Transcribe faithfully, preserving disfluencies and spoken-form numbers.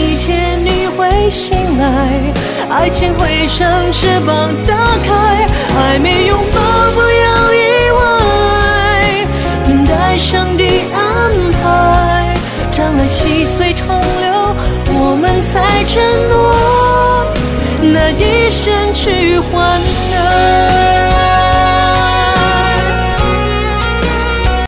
一天你会醒来，爱情会像翅膀打开，还没拥抱不要意外，等待上帝安排，将来细水长流，我们才承诺那一生去换来。